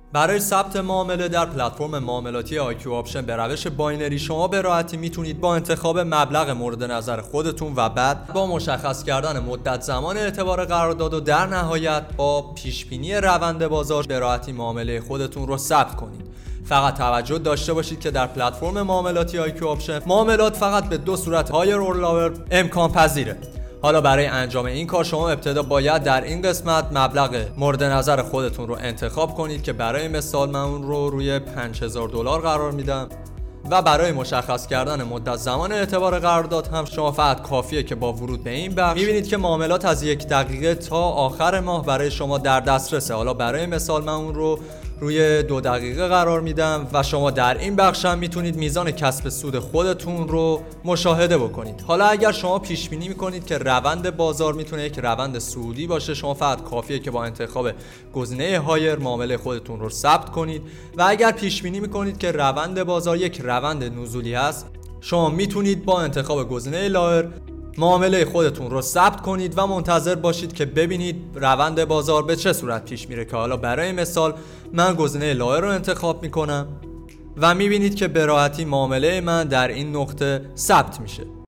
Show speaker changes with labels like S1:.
S1: برای ثبت معامله در پلتفرم معاملاتی IQ Option به روش باینری شما به راحتی میتونید با انتخاب مبلغ مورد نظر خودتون و بعد با مشخص کردن مدت زمان اعتبار قرارداد و در نهایت با پیشبینی روند بازار به راحتی معامله خودتون رو ثبت کنید. فقط توجه داشته باشید که در پلتفرم معاملاتی IQ Option معاملات فقط به دو صورت هایر اور لاور امکان پذیره. حالا برای انجام این کار شما ابتدا باید در این قسمت مبلغ مورد نظر خودتون رو انتخاب کنید که برای مثال من اون رو روی $5000 قرار میدم و برای مشخص کردن مدت زمان اعتبار قرارداد هم شما فقط کافیه که با ورود به این بخش میبینید که معاملات از 1 دقیقه تا آخر ماه برای شما در دسترسه. حالا برای مثال من اون رو روی 2 دقیقه قرار میدم و شما در این بخش هم میتونید میزان کسب سود خودتون رو مشاهده بکنید. حالا اگر شما پیش بینی میکنید که روند بازار میتونه یک روند صعودی باشه، شما فقط کافیه که با انتخاب گزینه هایر معامله خودتون رو ثبت کنید و اگر پیش بینی میکنید که روند بازار یک روند نزولی هست، شما میتونید با انتخاب گزینه لایر معامله خودتون رو ثبت کنید و منتظر باشید که ببینید روند بازار به چه صورت پیش میره. که حالا برای مثال من گزینه لایر رو انتخاب میکنم و میبینید که به راحتی معامله من در این نقطه ثبت میشه.